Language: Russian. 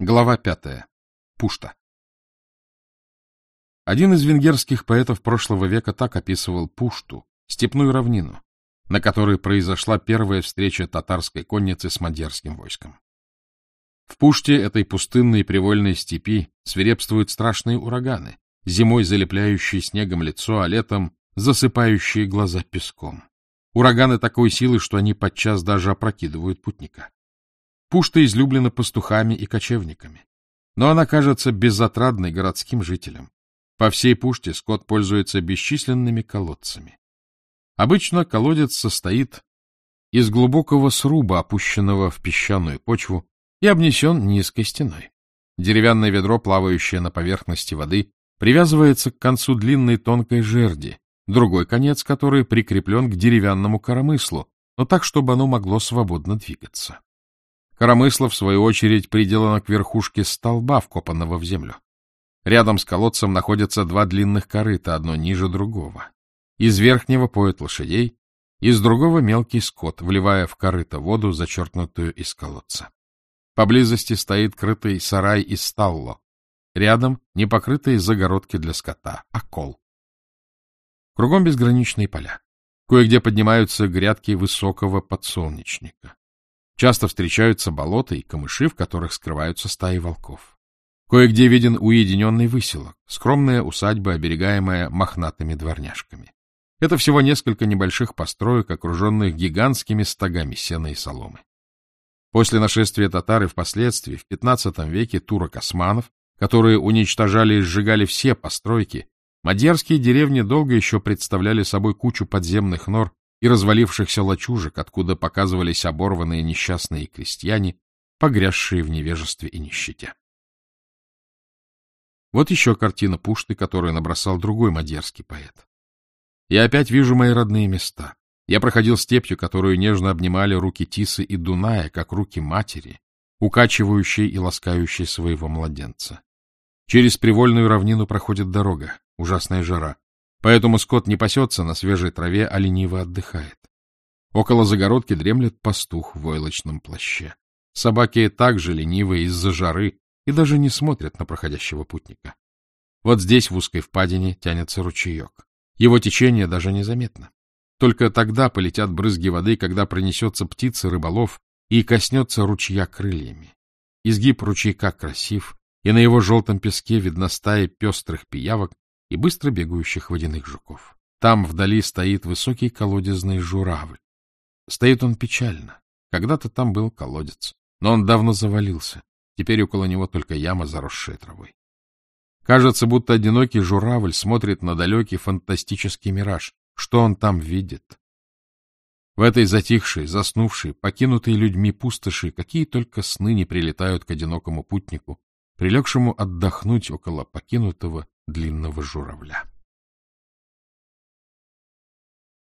Глава 5. Пушта. Один из венгерских поэтов прошлого века так описывал Пушту, степную равнину, на которой произошла первая встреча татарской конницы с мадьярским войском. В Пуште, этой пустынной привольной степи, свирепствуют страшные ураганы, зимой залепляющие снегом лицо, а летом засыпающие глаза песком. Ураганы такой силы, что они подчас даже опрокидывают путника. Пушта излюблена пастухами и кочевниками, но она кажется безотрадной городским жителям. По всей Пуште скот пользуется бесчисленными колодцами. Обычно колодец состоит из глубокого сруба, опущенного в песчаную почву, и обнесен низкой стеной. Деревянное ведро, плавающее на поверхности воды, привязывается к концу длинной тонкой жерди, другой конец которой прикреплен к деревянному коромыслу, но так, чтобы оно могло свободно двигаться. Коромысло, в свою очередь, приделано к верхушке столба, вкопанного в землю. Рядом с колодцем находятся два длинных корыта, одно ниже другого. Из верхнего поют лошадей, из другого мелкий скот, вливая в корыто воду, зачерпнутую из колодца. Поблизости стоит крытый сарай из сталло. Рядом непокрытые загородки для скота, окол. Кругом безграничные поля. Кое-где поднимаются грядки высокого подсолнечника. Часто встречаются болота и камыши, в которых скрываются стаи волков. Кое-где виден уединенный выселок, скромная усадьба, оберегаемая мохнатыми дворняжками. Это всего несколько небольших построек, окруженных гигантскими стогами сена и соломы. После нашествия татар и впоследствии, в XV веке, турок-османов, которые уничтожали и сжигали все постройки, мадьярские деревни долго еще представляли собой кучу подземных нор и развалившихся лачужек, откуда показывались оборванные несчастные крестьяне, погрязшие в невежестве и нищете. Вот еще картина Пушты, которую набросал другой мадьярский поэт. Я опять вижу мои родные места. Я проходил степью, которую нежно обнимали руки Тисы и Дуная, как руки матери, укачивающей и ласкающей своего младенца. Через привольную равнину проходит дорога, ужасная жара. Поэтому скот не пасется на свежей траве, а лениво отдыхает. Около загородки дремлет пастух в войлочном плаще. Собаки также ленивы из-за жары и даже не смотрят на проходящего путника. Вот здесь, в узкой впадине, тянется ручеек. Его течение даже незаметно. Только тогда полетят брызги воды, когда пронесется птица, рыболов, и коснется ручья крыльями. Изгиб ручейка красив, и на его желтом песке видна стая пестрых пиявок и быстро бегающих водяных жуков. Там вдали стоит высокий колодезный журавль. Стоит он печально. Когда-то там был колодец, но он давно завалился. Теперь около него только яма, заросшая травой. Кажется, будто одинокий журавль смотрит на далекий фантастический мираж. Что он там видит? В этой затихшей, заснувшей, покинутой людьми пустоши какие только сны не прилетают к одинокому путнику, прилегшему отдохнуть около покинутого длинного журавля.